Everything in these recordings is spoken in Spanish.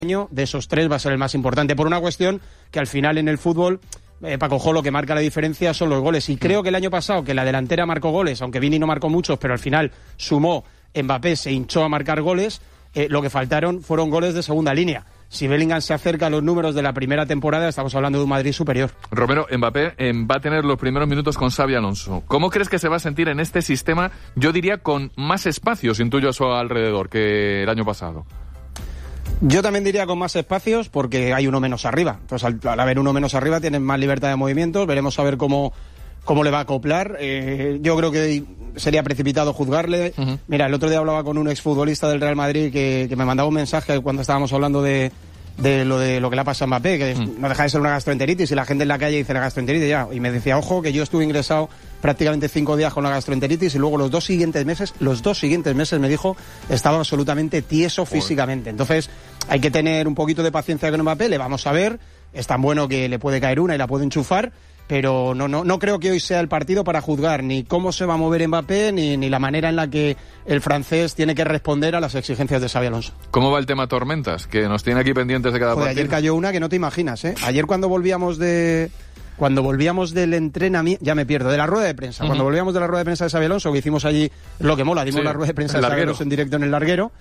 año de esos 3 va a ser el más importante, por una cuestión que al final en el fútbol, Paco Jo, lo que marca la diferencia son los goles. Y creo que el año pasado, que la delantera marcó goles, aunque Vini no marcó muchos, pero al final sumó, Mbappé se hinchó a marcar goles, lo que faltaron fueron goles de segunda línea. Si Bellingham se acerca a los números de la primera temporada, estamos hablando de un Madrid superior. Romero, Mbappé va a tener los primeros minutos con Xabi Alonso. ¿Cómo crees que se va a sentir en este sistema, yo diría, con más espacios, intuyo, a su alrededor que el año pasado? Yo también diría con más espacios, porque hay uno menos arriba. Entonces, al haber uno menos arriba, tienen más libertad de movimientos. Veremos a ver cómo le va a acoplar. Yo creo que sería precipitado juzgarle. Uh-huh. Mira, el otro día hablaba con un exfutbolista del Real Madrid que me mandaba un mensaje cuando estábamos hablando de lo que le ha pasado a Mbappé, que no deja de ser una gastroenteritis, y la gente en la calle dice la gastroenteritis ya. Y me decía, ojo, que yo estuve ingresado prácticamente 5 días con la gastroenteritis y luego los dos siguientes meses me dijo, estaba absolutamente tieso físicamente. Entonces, hay que tener un poquito de paciencia con Mbappé, le vamos a ver. Es tan bueno que le puede caer una y la puede enchufar, pero no creo que hoy sea el partido para juzgar ni cómo se va a mover Mbappé ni la manera en la que el francés tiene que responder a las exigencias de Xabi Alonso. ¿Cómo va el tema tormentas? Que nos tiene aquí pendientes de cada partido. Ayer cayó una que no te imaginas, ¿eh? Ayer cuando volvíamos del entrenamiento, ya me pierdo, de la rueda de prensa, cuando volvíamos de la rueda de prensa de Xabi Alonso, que hicimos allí lo que mola, dimos la rueda de prensa de Xabi Alonso en directo en el larguero.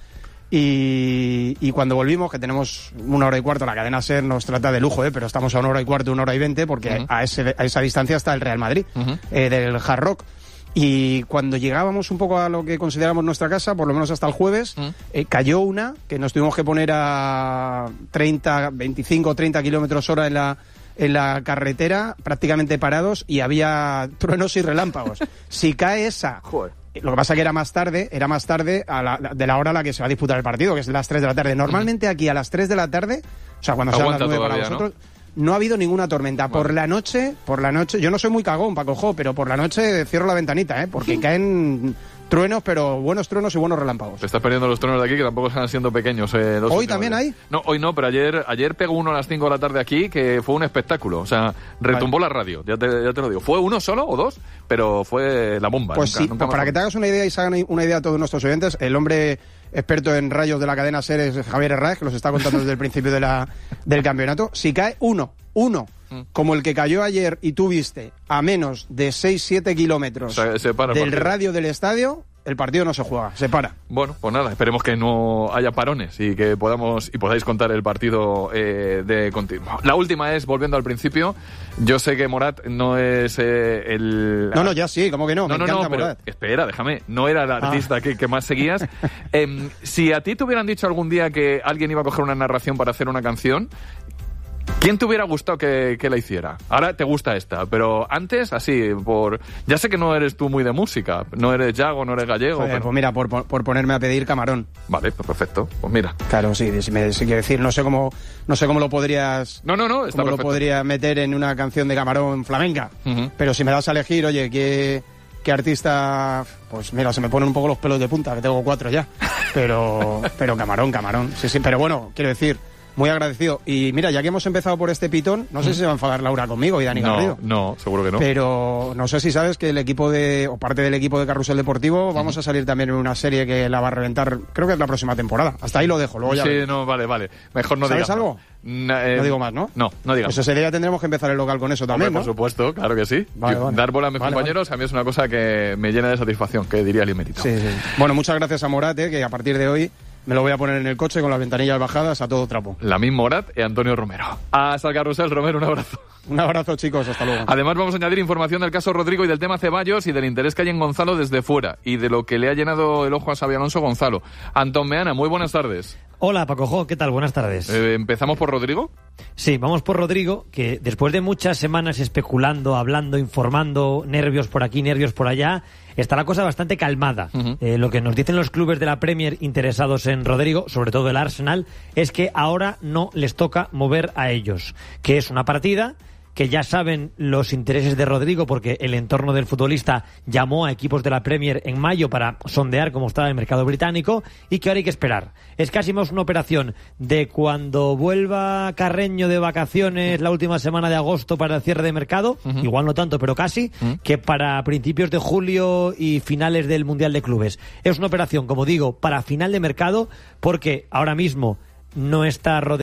Y cuando volvimos, que tenemos 1 hora y cuarto, la cadena SER nos trata de lujo, pero estamos a 1 hora y cuarto, 1 hora y 20, porque a esa distancia está el Real Madrid, del Hard Rock. Y cuando llegábamos un poco a lo que consideramos nuestra casa, por lo menos hasta el jueves, cayó una que nos tuvimos que poner a 25 o 30 kilómetros hora en la carretera, prácticamente parados, y había truenos y relámpagos. Si cae esa... Joder. Lo que pasa que era más tarde de la hora a la que se va a disputar el partido, que es las 3 de la tarde. Normalmente aquí a las 3 de la tarde, o sea, cuando sean las 9 para vosotros, ¿no? Ha habido ninguna tormenta. Vale. Por la noche, yo no soy muy cagón, Paco Jo, pero por la noche cierro la ventanita, porque caen truenos, pero buenos truenos y buenos relámpagos. Te estás perdiendo los truenos de aquí, que tampoco están siendo pequeños. ¿Hoy también hay? No, hoy no, pero ayer pegó uno a las 5 de la tarde aquí, que fue un espectáculo. O sea, retumbó la radio, ya te lo digo. ¿Fue uno solo o dos? Pero fue la bomba. Pues nunca para que te hagas una idea y se hagan una idea a todos nuestros oyentes, el hombre experto en rayos de la cadena SER es Javier Herráez, que los está contando desde el principio del campeonato. Si cae uno, como el que cayó ayer y tú viste, a menos de 6-7 kilómetros del radio del estadio, el partido no se juega, se para. Bueno, pues nada, esperemos que no haya parones y que podáis contar el partido de continuo. La última es, volviendo al principio, yo sé que Morat no es el... No, ya sí, ¿cómo que no? Me encanta Morat. Pero espera, déjame, no era el artista que más seguías. Si a ti te hubieran dicho algún día que alguien iba a coger una narración para hacer una canción, ¿quién te hubiera gustado que la hiciera? Ahora te gusta esta, pero antes, así, ya sé que no eres tú muy de música, no eres Yago, no eres gallego. Pero... Pues mira, por ponerme a pedir Camarón. Vale, pues perfecto, pues mira. Claro, sí, si quiero decir, no sé cómo lo podrías... No, está perfecto. Lo podría meter en una canción de Camarón flamenca. Pero si me das a elegir, oye, ¿qué artista? Pues mira, se me ponen un poco los pelos de punta, que tengo 4 ya. Pero Camarón. Sí, pero bueno, quiero decir... Muy agradecido. Y mira, ya que hemos empezado por este pitón, no sé si se va a enfadar Laura conmigo y Dani Garrido. No, seguro que no. Pero no sé si sabes que parte del equipo de Carrusel Deportivo vamos a salir también en una serie que la va a reventar, creo que es la próxima temporada. Hasta ahí lo dejo, luego ya. Sí, no, vale. Mejor no digas. ¿Sabes algo? No digo más, ¿no? No digamos. Pues ese día tendremos que empezar el local con eso también, Hombre, ¿no? por supuesto, claro que sí. Vale. Dar bola a mis compañeros a mí es una cosa que me llena de satisfacción, que diría el Imérito. Sí. Bueno, muchas gracias a Morat, que a partir de hoy me lo voy a poner en el coche con las ventanillas bajadas a todo trapo. La misma Morat y Antonio Romero. Hasta el Carrusel, Romero, un abrazo. Un abrazo, chicos, hasta luego. Además vamos a añadir información del caso Rodrigo y del tema Ceballos y del interés que hay en Gonzalo desde fuera y de lo que le ha llenado el ojo a Xabi Alonso Gonzalo. Antón Meana, muy buenas tardes. Hola, Paco Jo, ¿qué tal? Buenas tardes. ¿Empezamos por Rodrigo? Sí, vamos por Rodrigo, que después de muchas semanas especulando, hablando, informando, nervios por aquí, nervios por allá, está la cosa bastante calmada. Lo que nos dicen los clubes de la Premier interesados en Rodrigo, sobre todo el Arsenal, es que ahora no les toca mover a ellos, que es una partida que ya saben los intereses de Rodrigo porque el entorno del futbolista llamó a equipos de la Premier en mayo para sondear cómo estaba el mercado británico y que ahora hay que esperar. Es casi más una operación de cuando vuelva Carreño de vacaciones la última semana de agosto para el cierre de mercado, igual no tanto, pero casi, que para principios de julio y finales del Mundial de Clubes. Es una operación, como digo, para final de mercado porque ahora mismo no está rodeado